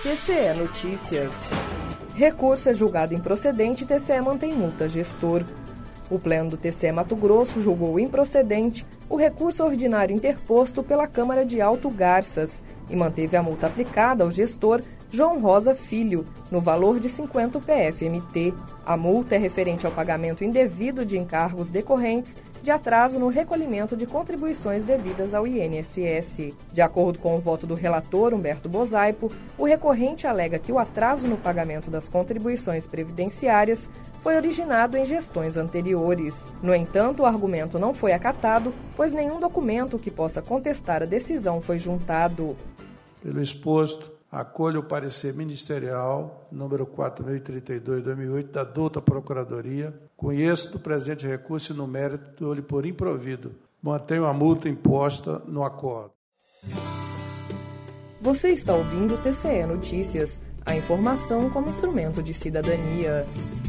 TCE Notícias. Recurso é julgado improcedente e TCE mantém multa gestor. O Pleno do TCE Mato Grosso julgou improcedente o recurso ordinário interposto pela Câmara de Alto Garças e manteve a multa aplicada ao gestor João Rosa Filho, no valor de 50 PFMT. A multa é referente ao pagamento indevido de encargos decorrentes de atraso no recolhimento de contribuições devidas ao INSS. De acordo com o voto do relator Humberto Bosaipo, o recorrente alega que o atraso no pagamento das contribuições previdenciárias foi originado em gestões anteriores. No entanto, o argumento não foi acatado, pois nenhum documento que possa contestar a decisão foi juntado. Pelo exposto, acolho o parecer ministerial número 4032/2008 da douta Procuradoria. Conheço do presente recurso e no mérito dou-lhe por improvido. Mantenho a multa imposta no acordo. Você está ouvindo o TCE Notícias, a informação como instrumento de cidadania.